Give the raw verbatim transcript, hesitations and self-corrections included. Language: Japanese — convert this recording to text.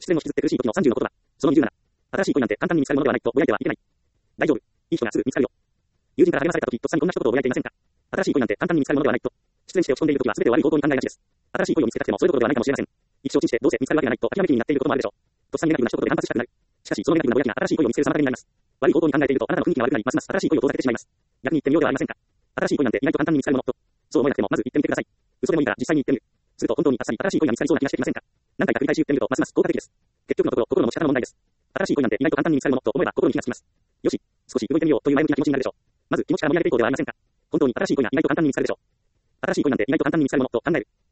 失恋を引きずって苦しい時のさんじゅうの言葉。そのにじゅうなな。新しい恋なんて簡単に見つかるものではないとぼやいてはいけない。大丈夫。いい人がすぐ見つかるよ。友人から励まされた時、とっさにこんな一言をぼやいていませんか。新しい恋なんて簡単に見つかるものではないと。失恋して落ち込んでいる時は全て悪い方向に考えがちです。新しい恋を見つけたくてもそういうことではないかもしれません。意気消沈してどうせ見つかるわけがないと諦め気になっていることもあるでしょう。とっさにネガティブな一言で反発したくなる。しかし、そのネガティブなぼやきが新しい恋を見つける妨げになります。悪い方向に考えているとあなたの雰囲気が悪くなり、ますます新しい恋を遠ざけてしまいます。逆に言ってみようではありませんか。新しい恋なんて意外と簡単に見つかるものと。そう思えなくてもまず言ってみてください。嘘でもいいから実際に言ってみる。すると本当にあっさり新しい恋が見つかりそうな気がしてきませんか。何回か繰り返し言ってみるとますます効果的です。結局のところ心の持ち方の問題です。新しい恋なんて意外と簡単に見つかるものと思えば心に火がつきます。よし、少し動いてみようという前向きな気持ちになるでしょう。まず気持ちから盛り上げていこうではありませんか。本当に新しい恋が意外と簡単に見つかるでしょう。新しい恋なんて意外と簡単に見つかるものと考える。